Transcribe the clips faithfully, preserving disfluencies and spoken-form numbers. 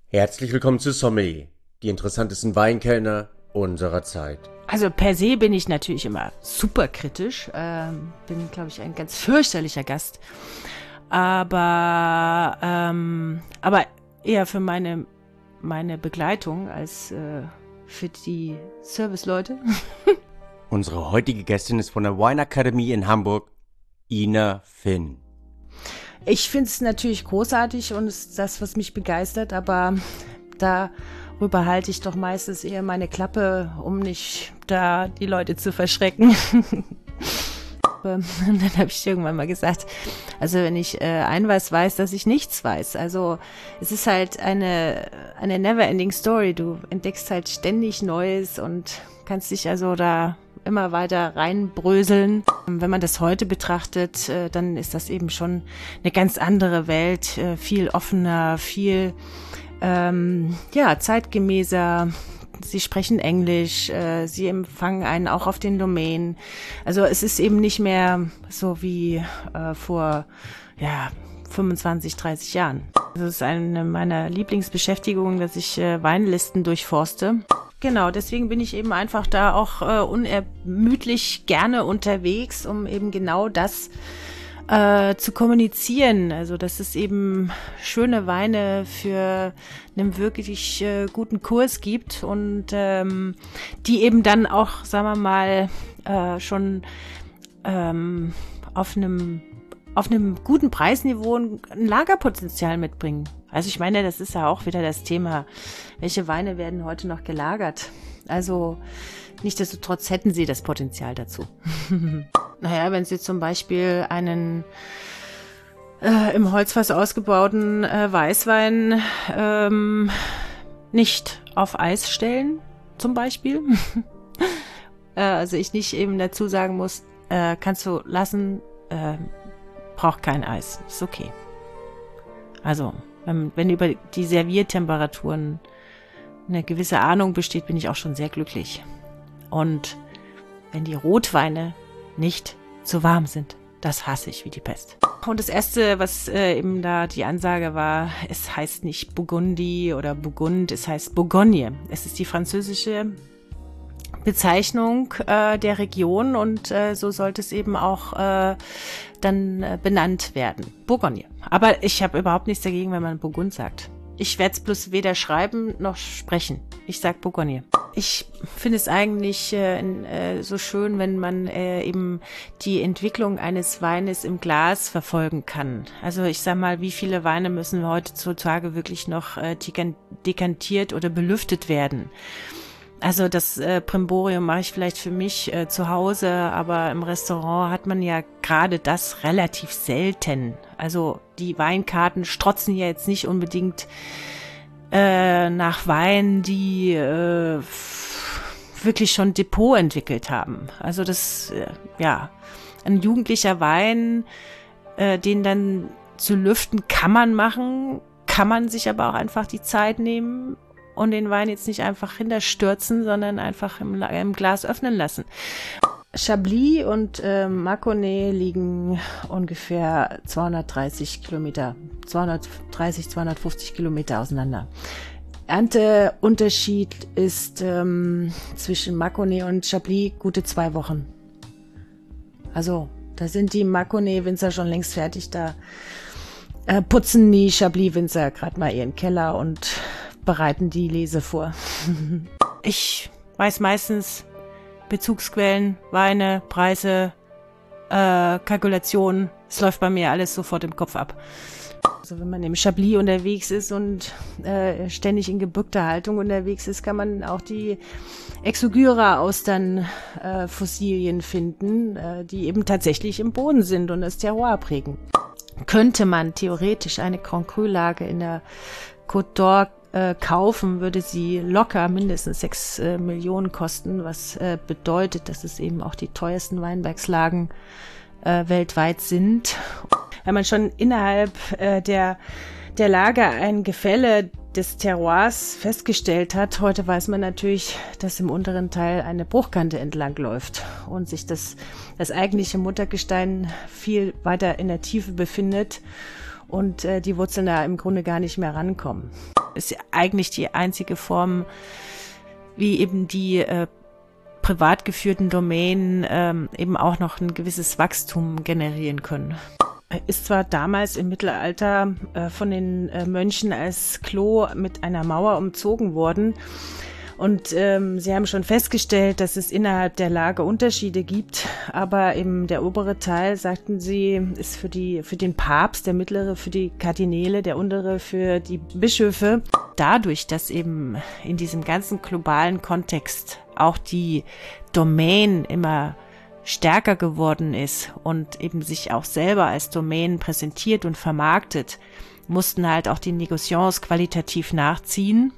Herzlich willkommen zu Sommelier, die interessantesten Weinkellner unserer Zeit. Also per se bin ich natürlich immer super kritisch, ähm, bin, glaube ich, ein ganz fürchterlicher Gast, aber, ähm, aber eher für meine, meine Begleitung als äh, für die Serviceleute. Unsere heutige Gästin ist von der Wine Academy in Hamburg, Ina Finn. Ich finde es natürlich großartig und es ist das, was mich begeistert, aber darüber halte ich doch meistens eher meine Klappe, um nicht da die Leute zu verschrecken. Und dann habe ich irgendwann mal gesagt, also wenn ich äh, ein was weiß, dass ich nichts weiß. Also es ist halt eine, eine never-ending Story. Du entdeckst halt ständig Neues und kannst dich also da immer weiter reinbröseln. Wenn man das heute betrachtet, äh, dann ist das eben schon eine ganz andere Welt, äh, viel offener, viel ähm, ja zeitgemäßer. Sie sprechen Englisch, äh, sie empfangen einen auch auf den Domain. Also es ist eben nicht mehr so wie äh, vor ja fünfundzwanzig, dreißig Jahren. Das ist eine meiner Lieblingsbeschäftigungen, dass ich äh, Weinlisten durchforste. Genau, deswegen bin ich eben einfach da auch äh, unermüdlich gerne unterwegs, um eben genau das äh, zu kommunizieren. Also, dass es eben schöne Weine für einen wirklich äh, guten Kurs gibt und ähm, die eben dann auch, sagen wir mal, äh, schon ähm, auf einem auf einem guten Preisniveau ein Lagerpotenzial mitbringen. Also ich meine, das ist ja auch wieder das Thema, welche Weine werden heute noch gelagert? Also nichtsdestotrotz hätten sie das Potenzial dazu. Naja, wenn sie zum Beispiel einen äh, im Holzfass ausgebauten äh, Weißwein ähm, nicht auf Eis stellen, zum Beispiel. äh, also ich nicht eben dazu sagen muss, äh, kannst du lassen, äh, braucht kein Eis, ist okay. Also, wenn, wenn über die Serviertemperaturen eine gewisse Ahnung besteht, bin ich auch schon sehr glücklich. Und wenn die Rotweine nicht zu warm sind, das hasse ich wie die Pest. Und das Erste, was äh, eben da die Ansage war, es heißt nicht Burgundy oder Burgund, es heißt Bourgogne. Es ist die französische Bezeichnung äh, der Region und äh, so sollte es eben auch äh, dann äh, benannt werden. Bourgogne. Aber ich habe überhaupt nichts dagegen, wenn man Burgund sagt. Ich werde es bloß weder schreiben noch sprechen. Ich sag Bourgogne. Ich finde es eigentlich äh, äh, so schön, wenn man äh, eben die Entwicklung eines Weines im Glas verfolgen kann. Also ich sag mal, wie viele Weine müssen heutzutage wirklich noch äh, dekantiert oder belüftet werden? Also das äh, Primborium mache ich vielleicht für mich äh, zu Hause, aber im Restaurant hat man ja gerade das relativ selten. Also die Weinkarten strotzen ja jetzt nicht unbedingt äh, nach Weinen, die äh, wirklich schon Depot entwickelt haben. Also das, äh, ja, ein jugendlicher Wein, äh, den dann zu lüften kann man machen, kann man sich aber auch einfach die Zeit nehmen und den Wein jetzt nicht einfach hinterstürzen, sondern einfach im, im Glas öffnen lassen. Chablis und äh, Mâconnais liegen ungefähr zweihundertdreißig Kilometer, zweihundertdreißig, zweihundertfünfzig Kilometer auseinander. Ernteunterschied ist ähm, zwischen Mâconnais und Chablis gute zwei Wochen. Also da sind die Mâconnais-Winzer schon längst fertig, da äh, putzen die Chablis-Winzer gerade mal ihren Keller und bereiten die Lese vor. Ich weiß meistens Bezugsquellen, Weine, Preise, äh, Kalkulationen. Es läuft bei mir alles sofort im Kopf ab. Also wenn man im Chablis unterwegs ist und äh, ständig in gebückter Haltung unterwegs ist, kann man auch die Exogyra-Austern-Fossilien äh, finden, äh, die eben tatsächlich im Boden sind und das Terroir prägen. Könnte man theoretisch eine Grand Cru-Lage in der Côte d'Or Äh, kaufen, würde sie locker mindestens sechs äh, Millionen kosten, was äh, bedeutet, dass es eben auch die teuersten Weinbergslagen äh, weltweit sind. Wenn man schon innerhalb äh, der, der Lage ein Gefälle des Terroirs festgestellt hat, heute weiß man natürlich, dass im unteren Teil eine Bruchkante entlang läuft und sich das, das eigentliche Muttergestein viel weiter in der Tiefe befindet und äh, die Wurzeln da im Grunde gar nicht mehr rankommen. Ist ja eigentlich die einzige Form, wie eben die äh, privat geführten Domänen ähm, eben auch noch ein gewisses Wachstum generieren können. Ist zwar damals im Mittelalter äh, von den äh, Mönchen als Klo mit einer Mauer umzogen worden. Und ähm, sie haben schon festgestellt, dass es innerhalb der Lage Unterschiede gibt. Aber eben der obere Teil, sagten sie, ist für die für den Papst, der mittlere für die Kardinäle, der untere für die Bischöfe. Dadurch, dass eben in diesem ganzen globalen Kontext auch die Domain immer stärker geworden ist und eben sich auch selber als Domain präsentiert und vermarktet, mussten halt auch die Négociants qualitativ nachziehen.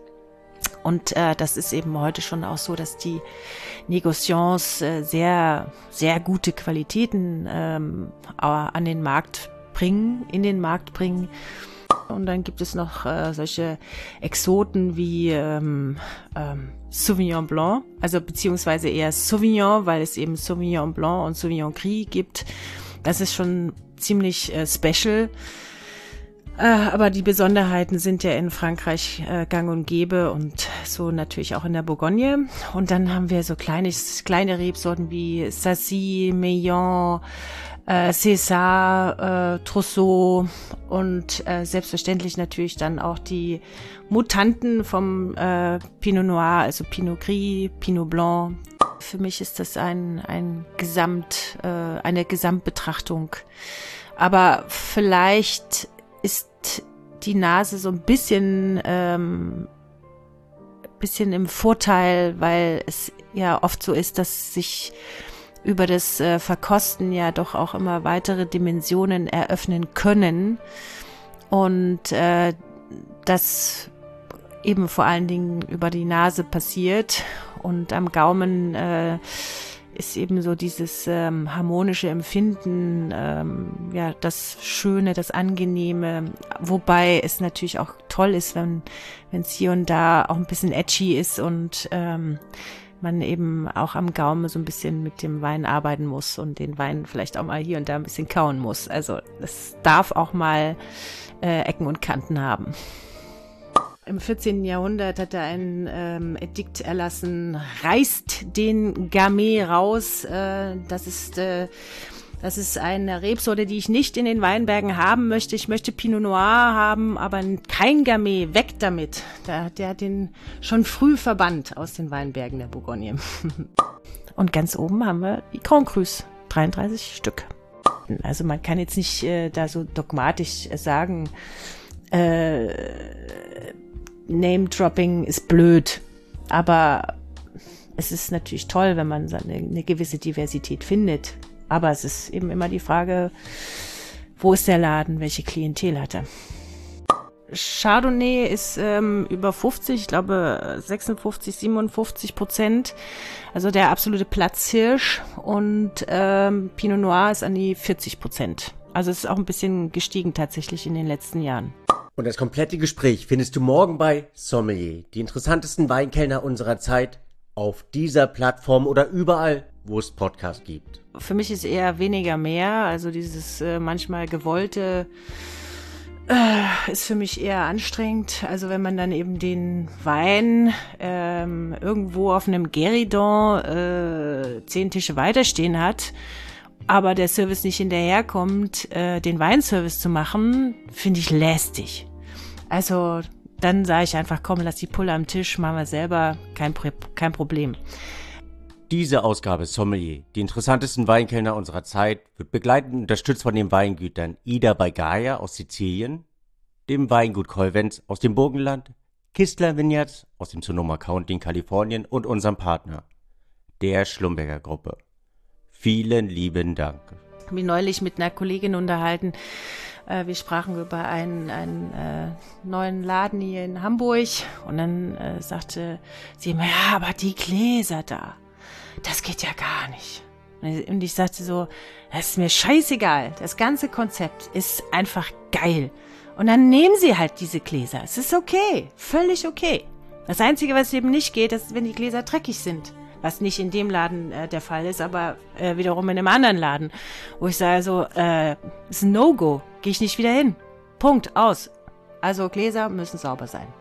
Und äh, das ist eben heute schon auch so, dass die Négociants äh, sehr, sehr gute Qualitäten ähm, an den Markt bringen, in den Markt bringen. Und dann gibt es noch äh, solche Exoten wie ähm, ähm, Sauvignon Blanc, also beziehungsweise eher Sauvignon, weil es eben Sauvignon Blanc und Sauvignon Gris gibt. Das ist schon ziemlich äh, special. Äh, aber die Besonderheiten sind ja in Frankreich äh, gang und gäbe und so natürlich auch in der Bourgogne. Und dann haben wir so kleine, kleine Rebsorten wie Sacy, Meillan, äh, César, äh, Trousseau und äh, selbstverständlich natürlich dann auch die Mutanten vom äh, Pinot Noir, also Pinot Gris, Pinot Blanc. Für mich ist das ein, ein Gesamt, äh, eine Gesamtbetrachtung. Aber vielleicht ist die Nase so ein bisschen, ähm, bisschen im Vorteil, weil es ja oft so ist, dass sich über das äh, Verkosten ja doch auch immer weitere Dimensionen eröffnen können und äh, das eben vor allen Dingen über die Nase passiert und am Gaumen äh, ist eben so dieses ähm, harmonische Empfinden, ähm, ja, das Schöne, das Angenehme, wobei es natürlich auch toll ist, wenn wenn es hier und da auch ein bisschen edgy ist und ähm, man eben auch am Gaumen so ein bisschen mit dem Wein arbeiten muss und den Wein vielleicht auch mal hier und da ein bisschen kauen muss. Also es darf auch mal äh, Ecken und Kanten haben. Im vierzehnten Jahrhundert hat er ein ähm, Edikt erlassen, reißt den Gamay raus. Äh, das ist äh, das ist eine Rebsorte, die ich nicht in den Weinbergen haben möchte. Ich möchte Pinot Noir haben, aber kein Gamay. Weg damit. Der, der hat den schon früh verbannt aus den Weinbergen der Bourgogne. Und ganz oben haben wir die Grand Crus, dreiunddreißig Stück. Also man kann jetzt nicht äh, da so dogmatisch sagen, äh, Name-Dropping ist blöd, aber es ist natürlich toll, wenn man eine, eine gewisse Diversität findet. Aber es ist eben immer die Frage, wo ist der Laden, welche Klientel hat er? Chardonnay ist ähm, über fünfzig, ich glaube sechsundfünfzig, siebenundfünfzig Prozent, also der absolute Platzhirsch und ähm, Pinot Noir ist an die vierzig Prozent. Also es ist auch ein bisschen gestiegen tatsächlich in den letzten Jahren. Und das komplette Gespräch findest du morgen bei Sommelier, die interessantesten Weinkellner unserer Zeit, auf dieser Plattform oder überall, wo es Podcasts gibt. Für mich ist eher weniger mehr, also dieses äh, manchmal gewollte äh, ist für mich eher anstrengend. Also wenn man dann eben den Wein ähm, irgendwo auf einem Guéridon äh, zehn Tische weiterstehen hat, aber der Service nicht hinterherkommt, äh, den Weinservice zu machen, finde ich lästig. Also dann sage ich einfach, komm, lass die Pulle am Tisch, machen wir selber, kein, kein Problem. Diese Ausgabe Sommelier, die interessantesten Weinkellner unserer Zeit, wird begleitend unterstützt von den Weingütern Ida bei Gaia aus Sizilien, dem Weingut Colvens aus dem Burgenland, Kistler Vineyards aus dem Sonoma County in Kalifornien und unserem Partner, der Schlumberger Gruppe. Vielen lieben Dank. Ich habe mich neulich mit einer Kollegin unterhalten. Äh, wir sprachen über einen, einen äh, neuen Laden hier in Hamburg. Und dann äh, sagte sie immer, ja, aber die Gläser da, das geht ja gar nicht. Und ich sagte so, das ist mir scheißegal. Das ganze Konzept ist einfach geil. Und dann nehmen sie halt diese Gläser. Es ist okay, völlig okay. Das Einzige, was eben nicht geht, ist, wenn die Gläser dreckig sind. Was nicht in dem Laden äh, der Fall ist, aber äh, wiederum in einem anderen Laden. Wo ich sage so, äh, ist ein No-Go. Gehe ich nicht wieder hin. Punkt, aus. Also Gläser müssen sauber sein.